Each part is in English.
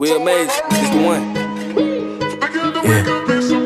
We amazing, it's the one. Yeah.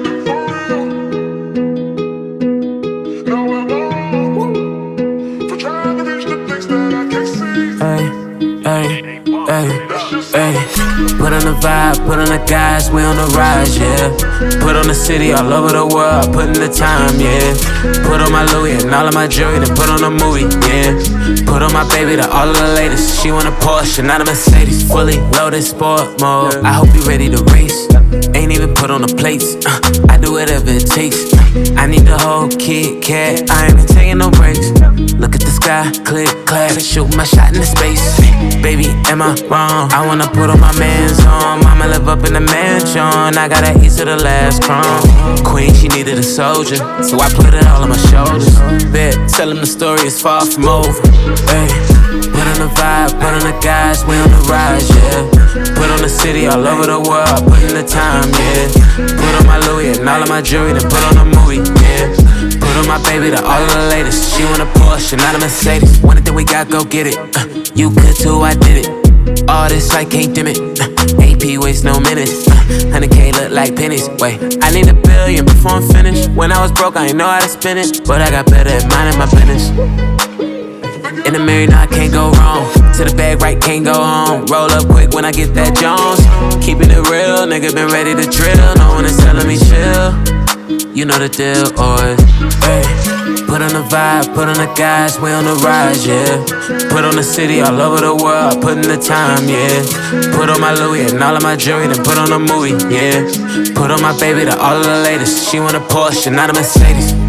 Ay. Put on the vibe, put on the guys, we on the rise, yeah. Put on the city all over the world, put in the time, yeah. Put on my Louis and all of my jewelry, then put on a movie, yeah. Put on my baby to all of the latest. She want a Porsche, not a Mercedes. Fully loaded sport mode, I hope you ready to race. Ain't even put on the plates, I do whatever it takes. I need the whole Kit Kat, I ain't been taking no breaks. Look at the sky, click, clap, shoot my shot into space. Baby, am I wrong? I wanna put all my mans on. Mama live up in the mansion, I got that east to the last crumb. Queen, she needed a soldier, so I put it all on my shoulders. Bet, tell them the story is far from over. Ay. Put on the vibe, put on the guys, we on the rise, yeah. Put on the city all over the world, put in the time, yeah. Put on my Louis and all of my jewelry, then put on a movie, yeah. Put on my baby to all of the latest. She want a Porsche, not a Mercedes. Want it, then we got, go get it. You could too, I did it. All this, I can't dim it. AP waste no minutes. 100K look like pennies. Wait, I need $1 billion before I'm finished. When I was broke, I ain't know how to spend it, but I got better at minding my business. In the mirror, now I can't go wrong. To the bag, right, can't go home. Roll up quick when I get that Jones. Keeping it real, nigga been ready to drill. No one is telling me chill. You know the deal, always. Hey. Put on the vibe, put on the guys, we on the rise, yeah. Put on the city all over the world, put in the time, yeah. Put on my Louis and all of my jewelry, then put on a movie, yeah. Put on my baby to all of the latest. She want a Porsche, not a Mercedes.